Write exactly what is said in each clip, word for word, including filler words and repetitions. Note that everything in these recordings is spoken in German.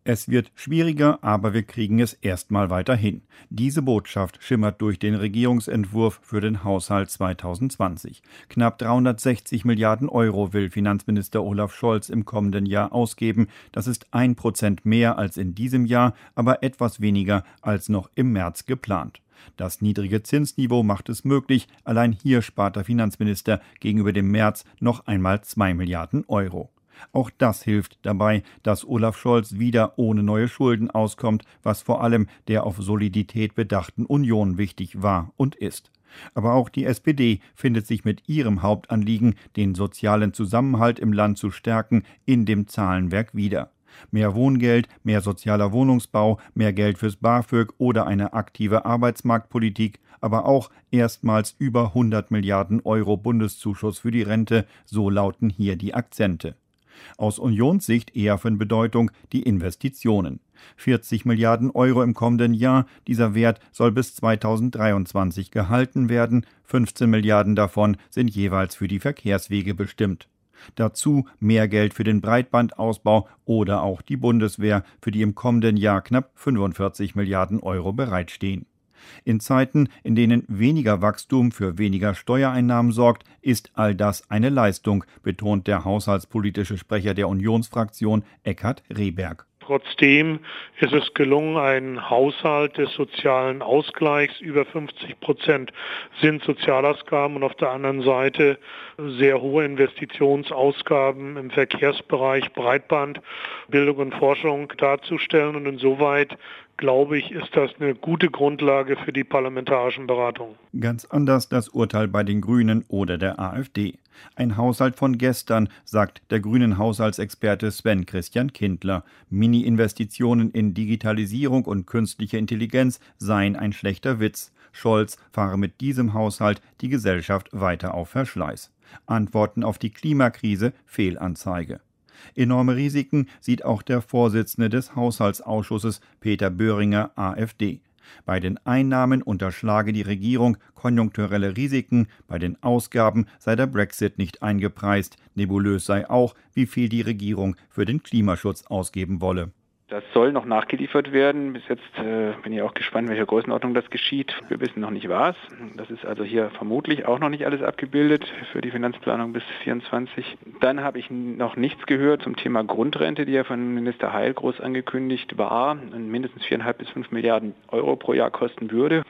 Es wird schwieriger, aber wir kriegen es erstmal weiter hin. Diese Botschaft schimmert durch den Regierungsentwurf für den Haushalt zweitausendzwanzig. Knapp dreihundertsechzig Milliarden Euro will Finanzminister Olaf Scholz im kommenden Jahr ausgeben. Das ist ein Prozent mehr als in diesem Jahr, aber etwas weniger als noch im März geplant. Das niedrige Zinsniveau macht es möglich. Allein hier spart der Finanzminister gegenüber dem März noch einmal zwei Milliarden Euro. Auch das hilft dabei, dass Olaf Scholz wieder ohne neue Schulden auskommt, was vor allem der auf Solidität bedachten Union wichtig war und ist. Aber auch die S P D findet sich mit ihrem Hauptanliegen, den sozialen Zusammenhalt im Land zu stärken, in dem Zahlenwerk wieder. Mehr Wohngeld, mehr sozialer Wohnungsbau, mehr Geld fürs BAföG oder eine aktive Arbeitsmarktpolitik, aber auch erstmals über hundert Milliarden Euro Bundeszuschuss für die Rente, so lauten hier die Akzente. Aus Unionssicht eher von Bedeutung die Investitionen. vierzig Milliarden Euro im kommenden Jahr, dieser Wert soll bis zweitausenddreiundzwanzig gehalten werden, fünfzehn Milliarden davon sind jeweils für die Verkehrswege bestimmt. Dazu mehr Geld für den Breitbandausbau oder auch die Bundeswehr, für die im kommenden Jahr knapp fünfundvierzig Milliarden Euro bereitstehen. In Zeiten, in denen weniger Wachstum für weniger Steuereinnahmen sorgt, ist all das eine Leistung, betont der haushaltspolitische Sprecher der Unionsfraktion Eckhard Rehberg. Trotzdem ist es gelungen, einen Haushalt des sozialen Ausgleichs, über fünfzig Prozent sind Sozialausgaben und auf der anderen Seite sehr hohe Investitionsausgaben im Verkehrsbereich, Breitband, Bildung und Forschung darzustellen. Und insoweit, glaube ich, ist das eine gute Grundlage für die parlamentarischen Beratungen. Ganz anders das Urteil bei den Grünen oder der AfD. Ein Haushalt von gestern, sagt der grünen Haushaltsexperte Sven Christian Kindler. Mini-Investitionen in Digitalisierung und künstliche Intelligenz seien ein schlechter Witz. Scholz fahre mit diesem Haushalt die Gesellschaft weiter auf Verschleiß. Antworten auf die Klimakrise, Fehlanzeige. Enorme Risiken sieht auch der Vorsitzende des Haushaltsausschusses Peter Böhringer, AfD. Bei den Einnahmen unterschlage die Regierung konjunkturelle Risiken, bei den Ausgaben sei der Brexit nicht eingepreist. Nebulös sei auch, wie viel die Regierung für den Klimaschutz ausgeben wolle. Das soll noch nachgeliefert werden. Bis jetzt äh, bin ich auch gespannt, in welcher Größenordnung das geschieht. Wir wissen noch nicht was. Das ist also hier vermutlich auch noch nicht alles abgebildet für die Finanzplanung bis vierundzwanzig. Dann habe ich noch nichts gehört zum Thema Grundrente, die ja von Minister Heil groß angekündigt war und mindestens viereinhalb bis fünf Milliarden Euro pro Jahr kosten würde.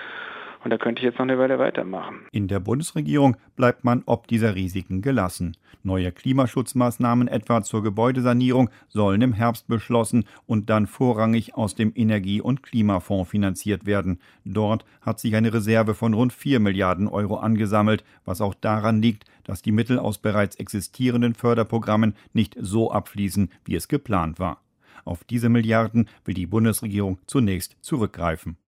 Und da könnte ich jetzt noch eine Weile weitermachen. In der Bundesregierung bleibt man ob dieser Risiken gelassen. Neue Klimaschutzmaßnahmen etwa zur Gebäudesanierung sollen im Herbst beschlossen und dann vorrangig aus dem Energie- und Klimafonds finanziert werden. Dort hat sich eine Reserve von rund vier Milliarden Euro angesammelt, was auch daran liegt, dass die Mittel aus bereits existierenden Förderprogrammen nicht so abfließen, wie es geplant war. Auf diese Milliarden will die Bundesregierung zunächst zurückgreifen.